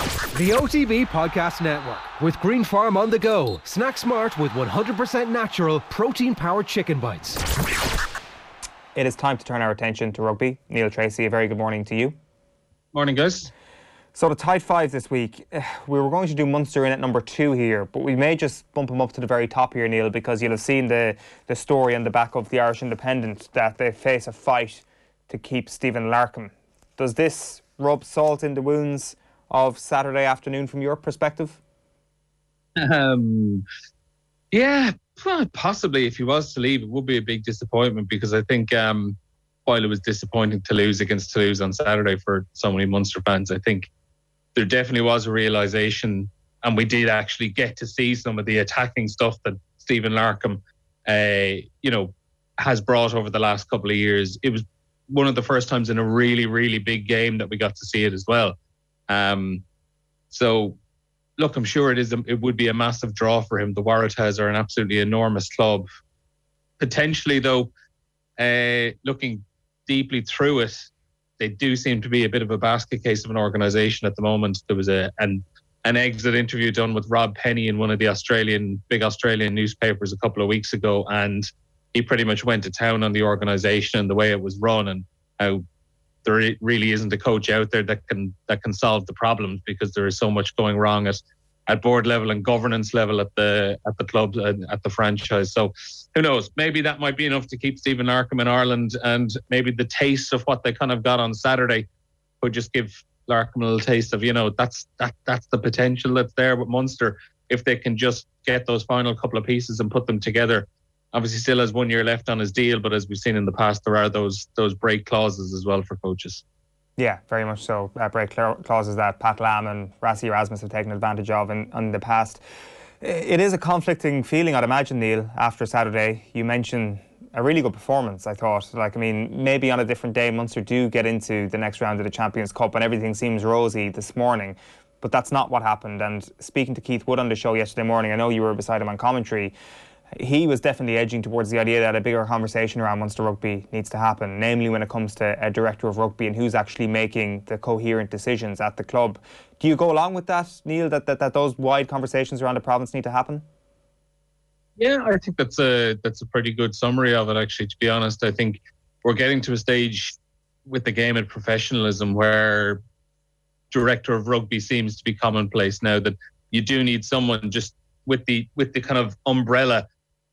The OTB Podcast Network with Green Farm on the go. Snack smart with 100% natural protein-powered chicken bites. It is time to turn our attention to rugby. Neil Tracy, a very good morning to you. Morning, guys. So the tight five this week, we were going to do Munster in at number 2 here, but we may just bump them up to the very top here, Neil, because you'll have seen the story on the back of the Irish Independent that they face a fight to keep Stephen Larkham. Does this rub salt in the wounds of Saturday afternoon from your perspective? Yeah, possibly. If he was to leave, it would be a big disappointment, because I think while it was disappointing to lose against Toulouse on Saturday for so many Munster fans, I think there definitely was a realisation, and we did actually get to see some of the attacking stuff that Stephen Larkham has brought over the last couple of years. It was one of the first times in a really, really big game that we got to see it as well. So, look, I'm sure it would be a massive draw for him. The Waratahs are an absolutely enormous club. Potentially, though, looking deeply through it, they do seem to be a bit of a basket case of an organisation at the moment. There was an exit interview done with Rob Penny in one of the big Australian newspapers a couple of weeks ago, and he pretty much went to town on the organisation and the way it was run, and how there really isn't a coach out there that can solve the problems, because there is so much going wrong at board level and governance level at the club and at the franchise. So who knows? Maybe that might be enough to keep Stephen Larkham in Ireland, and maybe the taste of what they kind of got on Saturday would just give Larkham a little taste of, that's the potential that's there with Munster if they can just get those final couple of pieces and put them together. Obviously still has 1 year left on his deal, but as we've seen in the past, there are those break clauses as well for coaches. Yeah, very much so. Break clauses that Pat Lam and Rassie Erasmus have taken advantage of in the past. It is a conflicting feeling, I'd imagine, Neil, after Saturday. You mentioned a really good performance, I thought. Maybe on a different day, Munster do get into the next round of the Champions Cup and everything seems rosy this morning. But that's not what happened. And speaking to Keith Wood on the show yesterday morning, I know you were beside him on commentary, he was definitely edging towards the idea that a bigger conversation around Munster rugby needs to happen, namely when it comes to a director of rugby and who's actually making the coherent decisions at the club. Do you go along with that, Neil, that those wide conversations around the province need to happen? Yeah, I think that's a pretty good summary of it, actually, to be honest. I think we're getting to a stage with the game of professionalism where director of rugby seems to be commonplace now, that you do need someone just with the kind of umbrella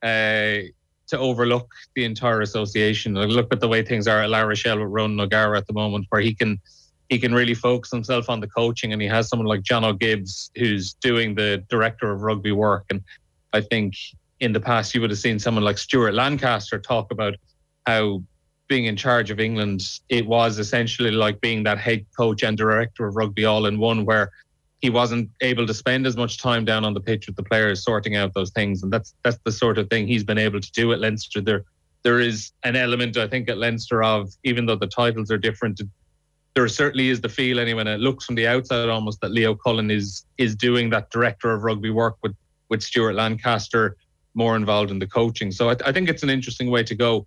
to overlook the entire association. Look at the way things are at La Rochelle with Ronan O'Gara at the moment, where he can really focus himself on the coaching, and he has someone like John O'Gibbs who's doing the director of rugby work. And I think in the past you would have seen someone like Stuart Lancaster talk about how being in charge of England, it was essentially like being that head coach and director of rugby all in one, where he wasn't able to spend as much time down on the pitch with the players sorting out those things. And that's the sort of thing he's been able to do at Leinster. There is an element, I think, at Leinster of, even though the titles are different, there certainly is the feel anyway, and it looks from the outside almost that Leo Cullen is doing that director of rugby work with Stuart Lancaster more involved in the coaching. So I think it's an interesting way to go.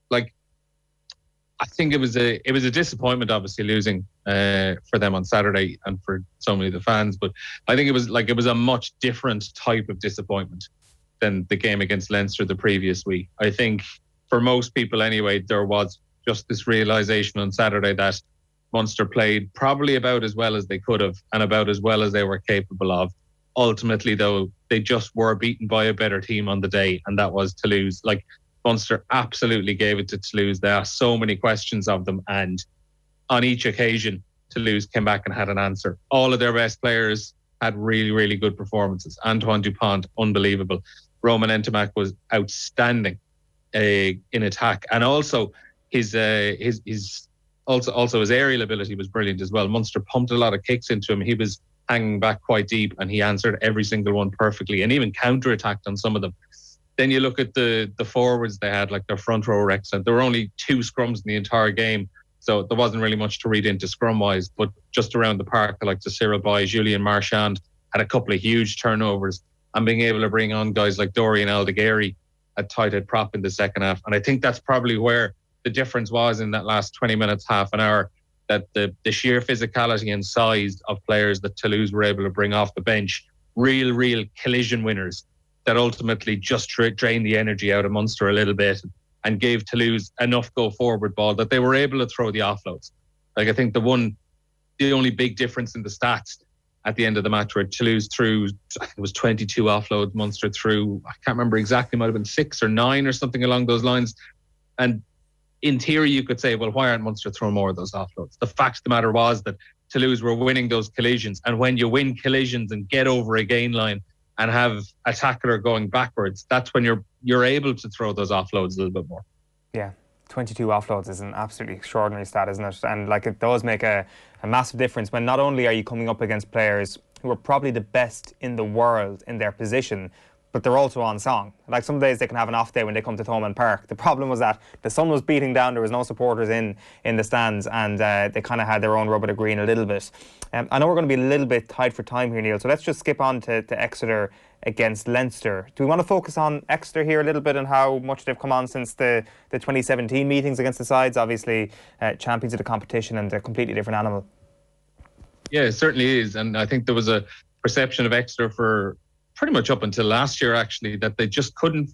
I think it was a disappointment, obviously, losing for them on Saturday and for so many of the fans. But I think it was a much different type of disappointment than the game against Leinster the previous week. I think for most people anyway, there was just this realisation on Saturday that Munster played probably about as well as they could have and about as well as they were capable of. Ultimately, though, they just were beaten by a better team on the day, and that was Toulouse. Munster absolutely gave it to Toulouse. There are so many questions of them, and on each occasion, Toulouse came back and had an answer. All of their best players had really, really good performances. Antoine Dupont, unbelievable. Roman Ntamack was outstanding in attack, and also his aerial ability was brilliant as well. Munster pumped a lot of kicks into him. He was hanging back quite deep, and he answered every single one perfectly, and even counter-attacked on some of them. Then you look at the forwards they had, like their front row were excellent. There were only 2 scrums in the entire game, so there wasn't really much to read into scrum-wise. But just around the park, like the Cyril Boy, Julian Marchand had a couple of huge turnovers, and being able to bring on guys like Dorian Aldegheri at tight head prop in the second half. And I think that's probably where the difference was in that last 20 minutes, half an hour. that the sheer physicality and size of players that Toulouse were able to bring off the bench, real collision winners that ultimately just drained the energy out of Munster a little bit and gave Toulouse enough go forward ball that they were able to throw the offloads. Like, I think the only big difference in the stats at the end of the match where Toulouse threw, I think it was 22 offloads, Munster threw, I can't remember exactly, might have been 6 or 9 or something along those lines. And in theory, you could say, well, why aren't Munster throwing more of those offloads? The fact of the matter was that Toulouse were winning those collisions. And when you win collisions and get over a gain line and have a tackler going backwards, that's when you're able to throw those offloads a little bit more. Yeah, 22 offloads is an absolutely extraordinary stat, isn't it? And like, it does make a massive difference when not only are you coming up against players who are probably the best in the world in their position, but they're also on song. Like, some days they can have an off day when they come to Thomond Park. The problem was that the sun was beating down, there was no supporters in the stands, and they kind of had their own rub of the green a little bit. I know we're going to be a little bit tight for time here, Neil, so let's just skip on to Exeter against Leinster. Do we want to focus on Exeter here a little bit and how much they've come on since the 2017 meetings against the sides? Obviously, champions of the competition and a completely different animal. Yeah, it certainly is. And I think there was a perception of Exeter for pretty much up until last year, actually, that they just couldn't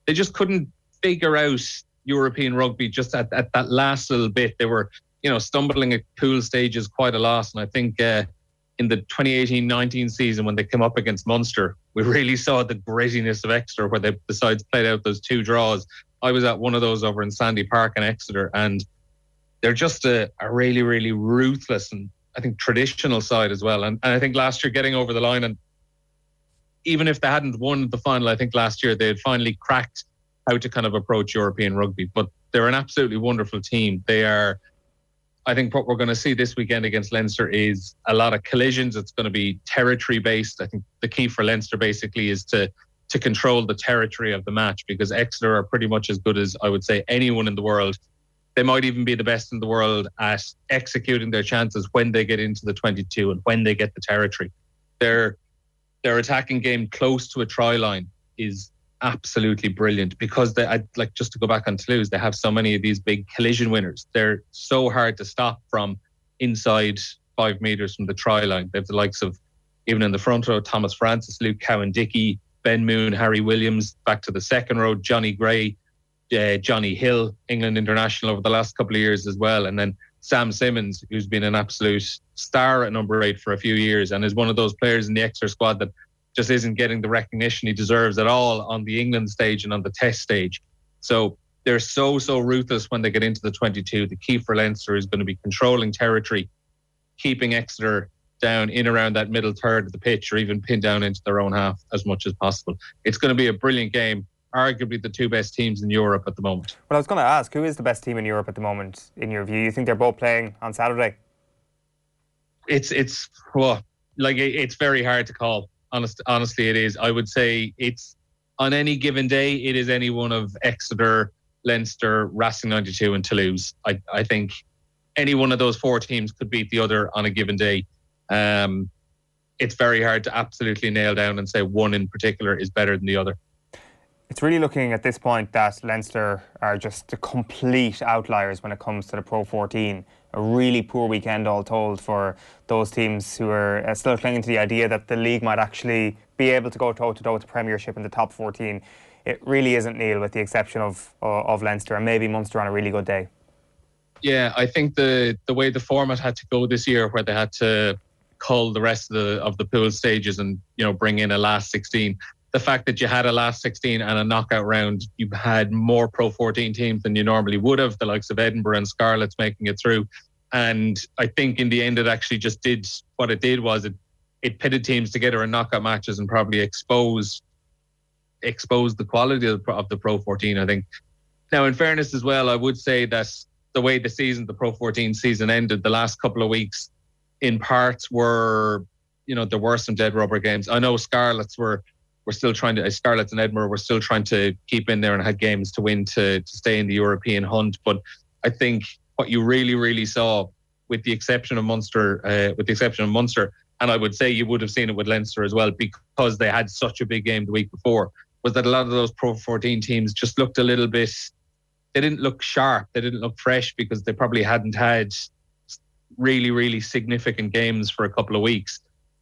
figure out European rugby just at that last little bit. They were, stumbling at pool stages quite a lot. And I think in the 2018-19 season, when they came up against Munster, we really saw the grittiness of Exeter, where they besides played out those 2 draws. I was at one of those over in Sandy Park in Exeter, and they're just a really, really ruthless and I think traditional side as well. And I think last year getting over the line, and even if they hadn't won the final, I think last year they had finally cracked how to kind of approach European rugby. But they're an absolutely wonderful team. They are, I think what we're going to see this weekend against Leinster is a lot of collisions. It's going to be territory based. I think the key for Leinster basically is to control the territory of the match, because Exeter are pretty much as good as, I would say, anyone in the world. They might even be the best in the world at executing their chances when they get into the 22 and when they get the territory. Their attacking game close to a try line is absolutely brilliant, because just to go back on Toulouse, they have so many of these big collision winners. They're so hard to stop from inside 5 metres from the try line. They have the likes of, even in the front row, Thomas Francis, Luke Cowan-Dickie, Ben Moon, Harry Williams. Back to the second row, Johnny Gray, Johnny Hill, England international over the last couple of years as well. And then Sam Simmons, who's been an absolute star at number 8 for a few years and is one of those players in the Exeter squad that just isn't getting the recognition he deserves at all on the England stage and on the test stage. So they're so ruthless when they get into the 22. The key for Leinster is going to be controlling territory, keeping Exeter down in around that middle third of the pitch, or even pinned down into their own half as much as possible. It's going to be a brilliant game. Arguably the 2 best teams in Europe at the moment. Well, I was going to ask, who is the best team in Europe at the moment, in your view? You think they're both playing on Saturday? It's very hard to call. Honestly, it is. I would say it's, on any given day, it is any one of Exeter, Leinster, Racing 92 and Toulouse. I think any one of those 4 teams could beat the other on a given day. It's very hard to absolutely nail down and say one in particular is better than the other. It's really looking at this point that Leinster are just the complete outliers when it comes to the Pro 14. A really poor weekend all told for those teams who are still clinging to the idea that the league might actually be able to go toe-to-toe with the Premiership in the top 14. It really isn't, Neil, with the exception of Leinster and maybe Munster on a really good day. Yeah, I think the way the format had to go this year, where they had to cull the rest of the pool stages and bring in a last 16. The fact that you had a last 16 and a knockout round, you had more Pro 14 teams than you normally would have, the likes of Edinburgh and Scarlets making it through. And I think in the end, it actually just did what it did was it pitted teams together in knockout matches and probably exposed the quality of the Pro 14, I think. Now, in fairness as well, I would say that the way the Pro 14 season ended, the last couple of weeks, in parts were, there were some dead rubber games. I know Scarlets Scarlets and Edinburgh were still trying to keep in there and had games to win to stay in the European hunt. But I think what you really, really saw, with the exception of Munster, and I would say you would have seen it with Leinster as well, because they had such a big game the week before, was that a lot of those Pro 14 teams just looked a little bit, they didn't look sharp, they didn't look fresh, because they probably hadn't had really, really significant games for a couple of weeks.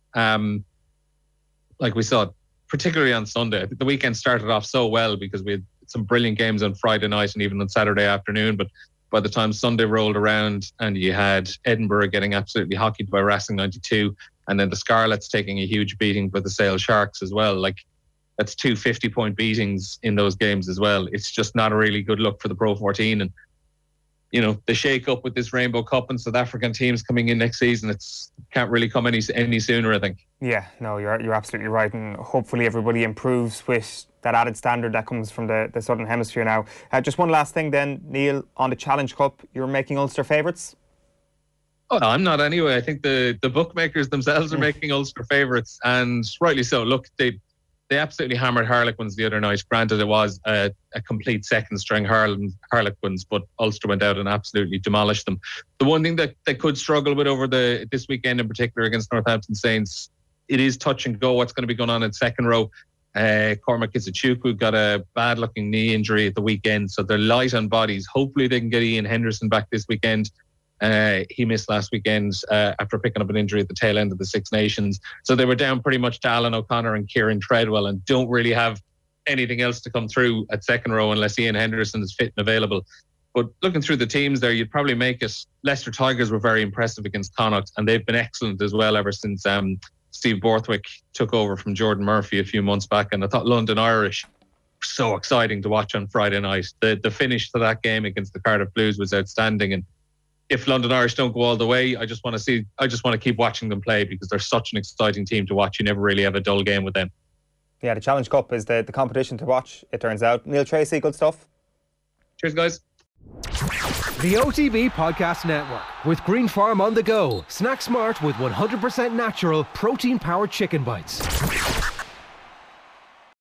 Like we saw, particularly on Sunday. I think the weekend started off so well because we had some brilliant games on Friday night and even on Saturday afternoon. But by the time Sunday rolled around and you had Edinburgh getting absolutely hockeyed by Racing 92, and then the Scarlets taking a huge beating by the Sale Sharks as well. Like, that's 2 50-point beatings in those games as well. It's just not a really good look for the Pro 14. And, you know, the shake up with this Rainbow Cup and South African teams coming in next season, it's can't really come any sooner, I think. Yeah, no, you're absolutely right. And hopefully everybody improves with that added standard that comes from the Southern Hemisphere now. Just one last thing then, Neil, on the Challenge Cup, you're making Ulster favourites? Oh, I'm not anyway. I think the bookmakers themselves are making Ulster favourites, and rightly so. Look, they absolutely hammered Harlequins the other night. Granted, it was a complete second string Harlequins, but Ulster went out and absolutely demolished them. The one thing that they could struggle with over this weekend in particular against Northampton Saints, it is touch and go what's going to be going on in second row. Cormac Kizichukwu got a bad looking knee injury at the weekend, so they're light on bodies. Hopefully they can get Ian Henderson back this weekend. He missed last weekend after picking up an injury at the tail end of the Six Nations. So they were down pretty much to Alan O'Connor and Kieran Treadwell and don't really have anything else to come through at second row unless Ian Henderson is fit and available. But looking through the teams there, you'd probably make it. Leicester Tigers were very impressive against Connacht, and they've been excellent as well ever since Steve Borthwick took over from Jordan Murphy a few months back. And I thought London Irish were so exciting to watch on Friday night. The finish to that game against the Cardiff Blues was outstanding. And if London Irish don't go all the way, I just want to keep watching them play because they're such an exciting team to watch. You never really have a dull game with them. Yeah, the Challenge Cup is the competition to watch, it turns out. Neil Tracy, good stuff. Cheers, guys. The OTB Podcast Network with Green Farm on the go. Snack smart with 100% natural protein-powered chicken bites.